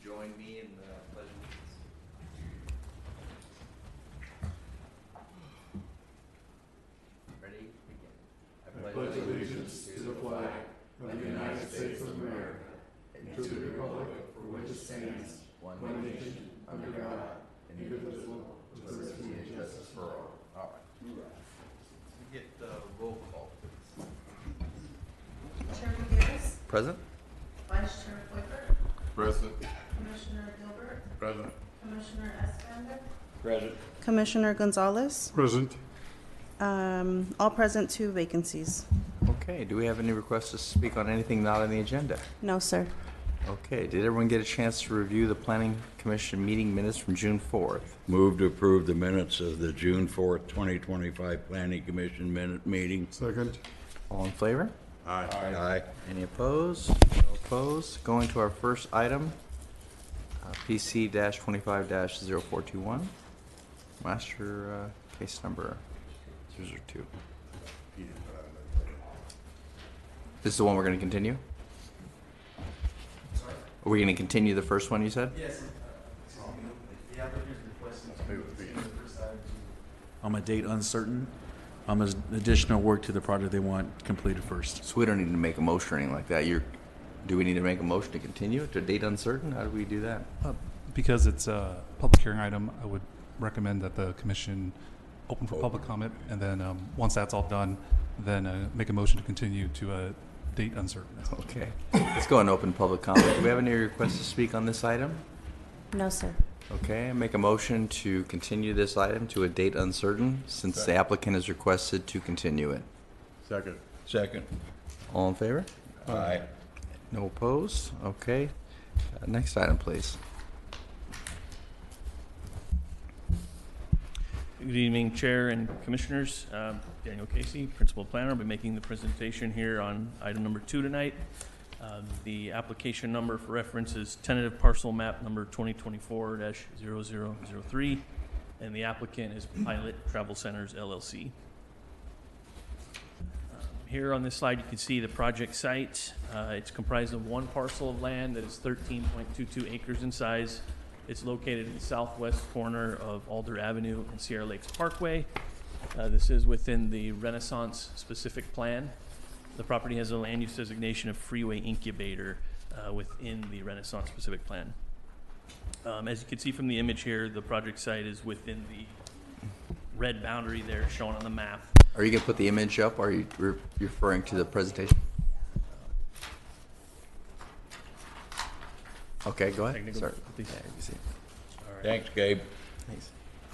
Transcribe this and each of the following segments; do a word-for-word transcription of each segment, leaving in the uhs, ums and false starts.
join me in the pledge of allegiance. Ready? Begin. I pledge allegiance to the flag of the United States of America and to the republic for which it stands, one nation, under God, indivisible, with liberty and justice for all. All right. We get the roll call, please. Chairman Davis, Present. Vice Chair Flicker, Present. Commissioner Gilbert, Present. Commissioner Espander, Present. Commissioner Gonzalez. Present. Um, all present, two vacancies. Okay, do we have any requests to speak on anything not on the agenda? No, sir. Okay, did everyone get a chance to review the Planning Commission meeting minutes from June fourth? Move to approve the minutes of the June fourth, twenty twenty-five Planning Commission minute meeting. Second. All in favor? Aye. Aye. Any opposed? No opposed. Going to our first item, uh, P C twenty-five zero four two one. Master uh, case number zero zero two. This is the one we're going to continue? Sorry? Are we going to continue the first one you said? Yes. uh, The applicant is requesting to continue the first item to- Um, a date uncertain. Um, there's additional work to the project they want completed first. So we don't need to make a motion or anything like that. You're, do we need to make a motion to continue it to date uncertain? How do we do that? Uh, Because it's a public hearing item, I would recommend that the commission open for public comment, and then um, once that's all done, then uh, make a motion to continue to a date uncertain. Okay. Let's go and open public comment. Do we have any requests to speak on this item? No, sir. Okay, make a motion to continue this item to a date uncertain since the applicant has requested to continue it. Second. Second. All in favor? Aye. No opposed? Okay. Uh, next item, please. Good evening, Chair and Commissioners. Um, Daniel Casey, Principal Planner, will be making the presentation here on item number two tonight. Uh, the application number for reference is tentative parcel map number twenty twenty-four dash zero zero zero three, and the applicant is Pilot Travel Centers, L L C. Um, here on this slide, you can see the project site. Uh, it's comprised of one parcel of land that is thirteen point two two acres in size. It's located in the southwest corner of Alder Avenue and Sierra Lakes Parkway. Uh, this is within the Renaissance specific plan. The property has a land use designation of freeway incubator uh, within the Renaissance specific plan. Um, as you can see from the image here, the project site is within the red boundary there shown on the map. Are you going to put the image up, or are you re- referring to the presentation? Okay, go ahead. Technical Sorry. difficulties. Yeah, you can see. All right. Thanks, Gabe. Thanks.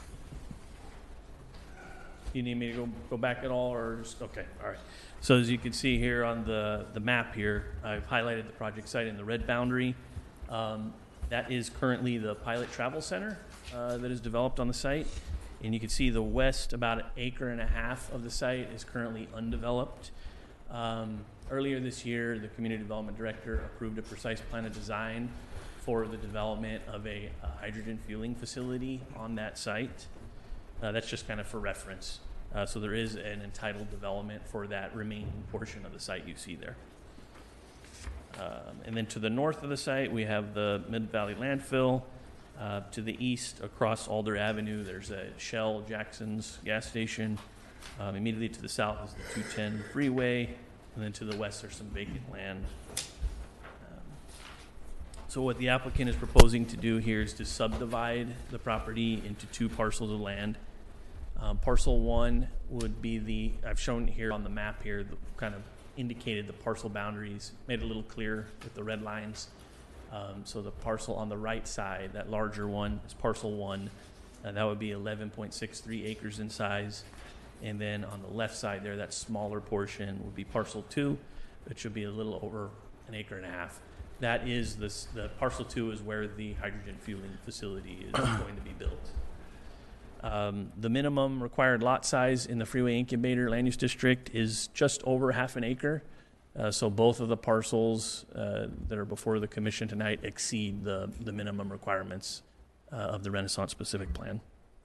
You need me to go, go back at all, or just, okay, all right. So as you can see here on the, the map here, I've highlighted the project site in the red boundary. Um, that is currently the Pilot Travel Center uh, that is developed on the site. And you can see the west, about an acre and a half of the site is currently undeveloped. Um, earlier this year, the Community Development Director approved a precise plan of design for the development of a, a hydrogen fueling facility on that site. Uh, that's just kind of for reference. Uh, so there is an entitled development for that remaining portion of the site you see there. Um, and then to the north of the site, we have the Mid-Valley landfill. Uh, to the east, across Alder Avenue, there's a Shell Jackson's gas station. Um, immediately to the south is the two ten freeway. And then to the west, there's some vacant land. Um, so what the applicant is proposing to do here is to subdivide the property into two parcels of land. Um, parcel one would be the, I've shown here on the map here, the kind of indicated the parcel boundaries, made it a little clearer with the red lines. Um, so the parcel on the right side, that larger one, is parcel one. Uh, that would be eleven point six three acres in size. And then on the left side there, that smaller portion would be parcel two, which should be a little over an acre and a half. That is this, the parcel two is where the hydrogen fueling facility is going to be built. Um, the minimum required lot size in the Freeway Incubator Land Use District is just over half an acre. Uh, so both of the parcels uh, that are before the commission tonight exceed the, the minimum requirements uh, of the Renaissance specific plan.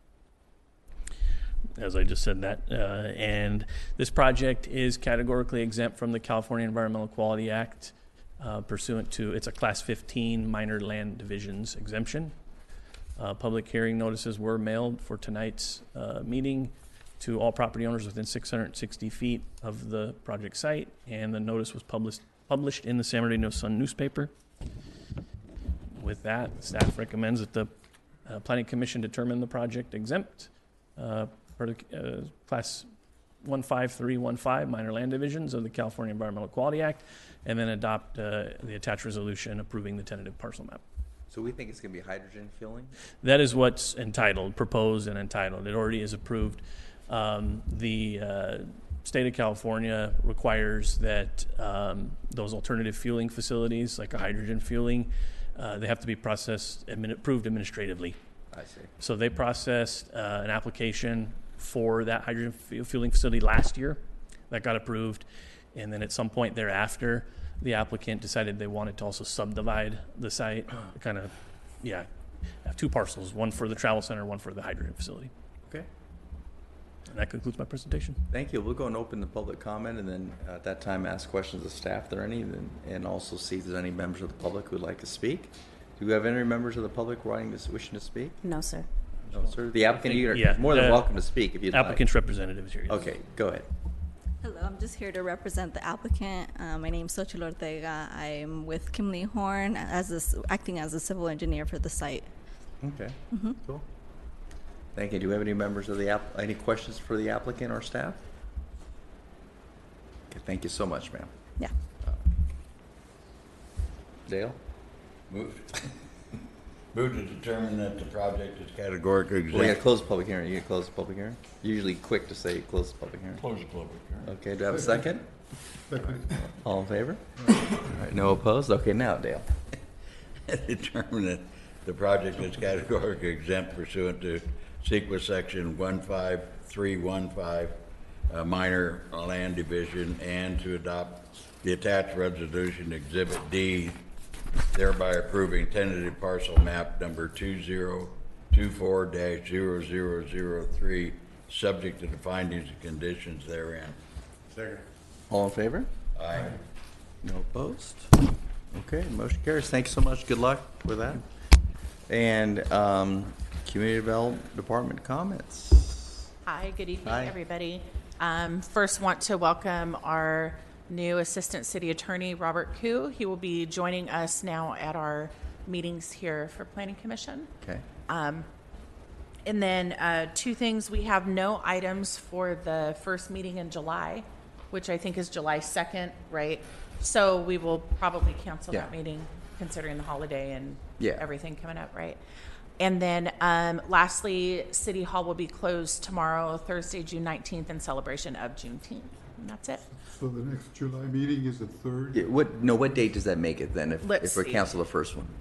As I just said that. Uh, and this project is categorically exempt from the California Environmental Quality Act. uh, pursuant to, it's a Class fifteen minor land divisions exemption. Uh, Public hearing notices were mailed for tonight's uh, meeting to all property owners within six hundred sixty feet of the project site, and the notice was published published in the San Bernardino Sun newspaper. With that, staff recommends that the uh, Planning Commission determine the project exempt uh, per the uh, Class one five three one five minor land divisions of the California Environmental Quality Act, and then adopt uh, the attached resolution approving the tentative parcel map. So we think it's going to be hydrogen fueling? That is what's entitled, proposed and entitled. It already is approved. Um, the uh, state of California requires that um, those alternative fueling facilities, like a hydrogen fueling, uh, they have to be processed, admin, approved administratively. I see. So they processed uh, an application for that hydrogen fu- fueling facility last year. That got approved. And then at some point thereafter, the applicant decided they wanted to also subdivide the site, kind of, yeah, have two parcels, one for the travel center, one for the hydrogen facility. Okay. And that concludes my presentation. Thank you. We'll go and open the public comment, and then uh, at that time ask questions of staff if there are any, and, and also see if there's any members of the public who would like to speak. Do we have any members of the public wanting to, wishing to speak? No, sir. No, sir. The applicant, you're Yeah, more than the welcome to speak if you'd like. Applicant's representative is here. Okay, go ahead. Hello, I'm just here to represent the applicant. Uh, my name is Xochitl Ortega. I'm with Kimley Horn as a s acting as a civil engineer for the site. Okay, Mm-hmm. cool. Thank you. Do we have any members of the app, any questions for the applicant or staff? Okay, thank you so much, ma'am. Yeah. Dale? Moved. Move to determine that the project is categorically Well, we gotta exempt. close the public hearing. You gonna close the public hearing? Usually quick to say close the public hearing. Close the public hearing. Okay, do I have a second? Second. All in favor? All right, no opposed? Okay, now, Dale. Determine that the project is categorically exempt pursuant to SEQA section one five three one five, uh, minor land division, and to adopt the attached resolution Exhibit D, thereby approving tentative parcel map number two zero two four dash zero zero zero three, subject to the findings and conditions therein. Second. All in favor? Aye. No opposed? Okay, motion carries. Thanks so much. Good luck with that. And um, Community Development Department comments. Hi, good evening, Hi. everybody. Um, first, want to welcome our new Assistant City Attorney, Robert Koo. He will be joining us now at our meetings here for Planning Commission. Okay. Um, and then uh, two things, we have no items for the first meeting in July, which I think is July second, right? So we will probably cancel that Yeah. meeting considering the holiday and Yeah. everything coming up, right? And then um, lastly, City Hall will be closed tomorrow, Thursday, June nineteenth, in celebration of Juneteenth. And that's it. So the next July meeting is the third? Yeah, what, no, what date does that make it then, if, Let's if we see. cancel the first one?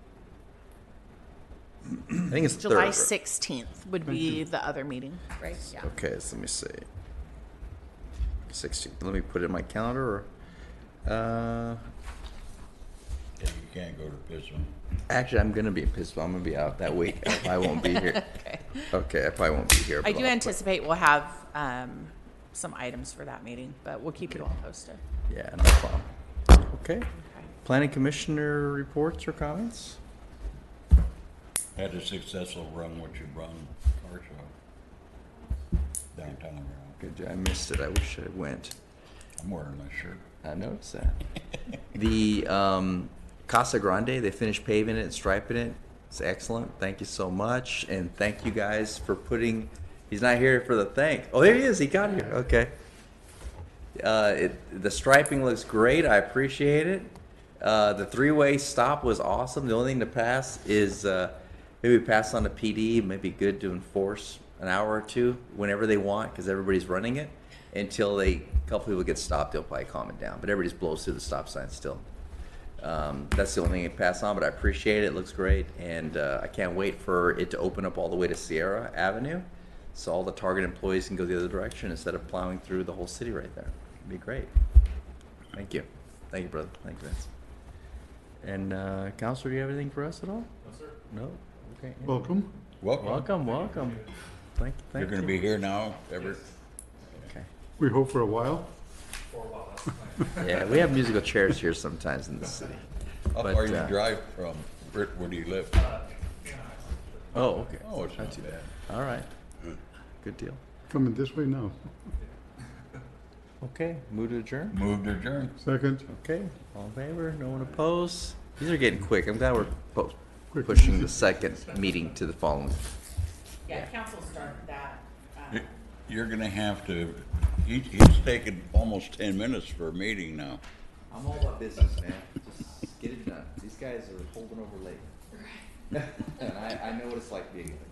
I think it's the July third. sixteenth would be the other meeting, right? Yeah. Okay, so let me see. sixteenth. Let me put it in my calendar, or, uh, Yeah, you can't go to Pismo. actually, I'm gonna be pissed. I'm gonna be out that week. I won't be here. Okay. Okay, I probably won't be here. I but do I'll- anticipate we'll have um, some items for that meeting, but we'll keep you all posted. Yeah, no problem. Okay. Okay. Planning Commissioner reports or comments? Had a successful run, what you run, car show. Downtown around. Good job. I missed it. I wish I went. I'm wearing my shirt. I noticed that. The um, Casa Grande, they finished paving it and striping it. It's excellent. Thank you so much. And thank you guys for putting, he's not here for the thank. Oh, there he is. He got here. Okay. Uh, it, the striping looks great. I appreciate it. Uh, the three-way stop was awesome. The only thing to pass is uh, maybe pass on to P D. It might be good to enforce an hour or two whenever they want, because everybody's running it. Until they, a couple people get stopped, they'll probably calm it down. But everybody just blows through the stop sign still. Um, that's the only thing I pass on, but I appreciate it. It looks great, and uh, I can't wait for it to open up all the way to Sierra Avenue, so all the Target employees can go the other direction instead of plowing through the whole city right there. It'd be great. Thank you. Thank you, brother. Thank you, Vince. And uh, Counselor, do you have anything for us at all? No, sir. No? Okay. Welcome. Welcome. Welcome, welcome. Thank, thank You're gonna you. be here now, ever? Okay. We hope for a while. Yeah, we have musical chairs here sometimes in the city. How But, far you uh, drive from, Britt, where do you live? Oh, okay. Oh, it's not too bad. All right. Good deal. Coming this way now. Okay, move to adjourn. Move to adjourn. Second. Okay, all in favor? No one opposed? These are getting quick. I'm glad we're po- Quick. pushing the second meeting to the following. Yeah, council started that. uh, You're gonna have to, he, he's taken almost ten minutes for a meeting now. I'm all about business, man. Just get it done. These guys are holding over late. And I, I know what it's like being late.